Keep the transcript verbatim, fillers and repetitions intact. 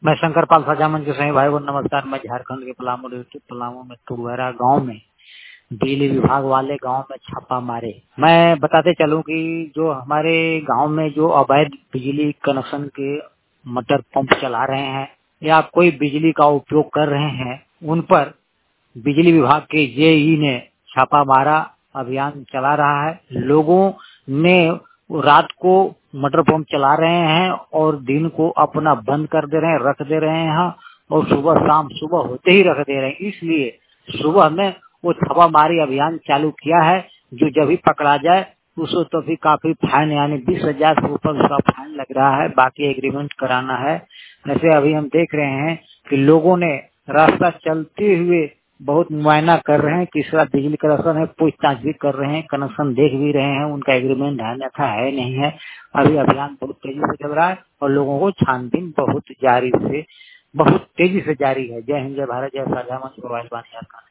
मैं शंकर पाल साजामन के सही भाई को नमस्कार। मैं झारखंड के पलामू डिस्ट्रिक्ट पलामू में टुगरा गांव में बिजली विभाग वाले गांव में छापा मारे। मैं बताते चलूं कि जो हमारे गांव में जो अवैध बिजली कनेक्शन के मोटर पंप चला रहे हैं या कोई बिजली का उपयोग कर रहे हैं, उन पर बिजली विभाग के जेई ने छापा मारा अभियान चला रहा है। लोगों ने रात को मोटर पंप चला रहे हैं और दिन को अपना बंद कर दे रहे हैं, रख दे रहे हैं और सुबह शाम सुबह होते ही रख दे रहे हैं। इसलिए सुबह में वो छापामारी अभियान चालू किया है। जो जब भी पकड़ा जाए उसको तो भी काफी फाइन यानी बीस हजार से ऊपर उसका फाइन लग रहा है, बाकी एग्रीमेंट कराना है। ऐसे अभी हम देख रहे हैं कि लोगों ने रास्ता चलते हुए बहुत मुआयना कर रहे हैं, तीसरा बिजली कनेक्शन है, पूछताछ भी कर रहे हैं, कनेक्शन देख भी रहे हैं, उनका एग्रीमेंट है अन्यथा है नहीं है। अभी अभियान बहुत तेजी से चल रहा है और लोगों को छानबीन बहुत जारी से बहुत तेजी से जारी है। जय हिंद, जय भारत, जय साझा मंच मोबाइल वाणी।